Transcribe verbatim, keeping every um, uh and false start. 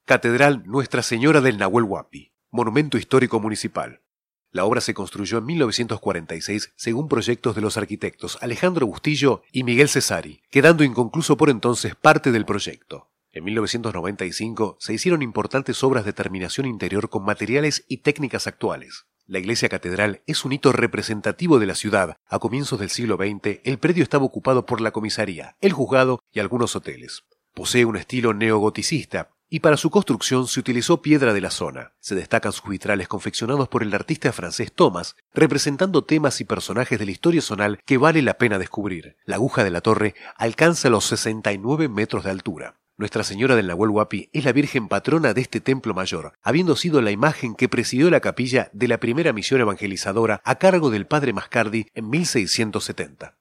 Catedral Nuestra Señora del Nahuel Huapi, monumento histórico municipal. La obra se construyó en mil novecientos cuarenta y seis según proyectos de los arquitectos Alejandro Bustillo y Miguel Cesari, quedando inconcluso por entonces parte del proyecto. En mil novecientos noventa y cinco se hicieron importantes obras de terminación interior con materiales y técnicas actuales. La iglesia catedral es un hito representativo de la ciudad. A comienzos del siglo veinte, el predio estaba ocupado por la comisaría, el juzgado y algunos hoteles. Posee un estilo neogoticista, y para su construcción se utilizó piedra de la zona. Se destacan sus vitrales confeccionados por el artista francés Thomas, representando temas y personajes de la historia zonal que vale la pena descubrir. La aguja de la torre alcanza los sesenta y nueve metros de altura. Nuestra Señora del Nahuel Huapi es la Virgen patrona de este templo mayor, habiendo sido la imagen que presidió la capilla de la primera misión evangelizadora a cargo del padre Mascardi en mil seiscientos setenta.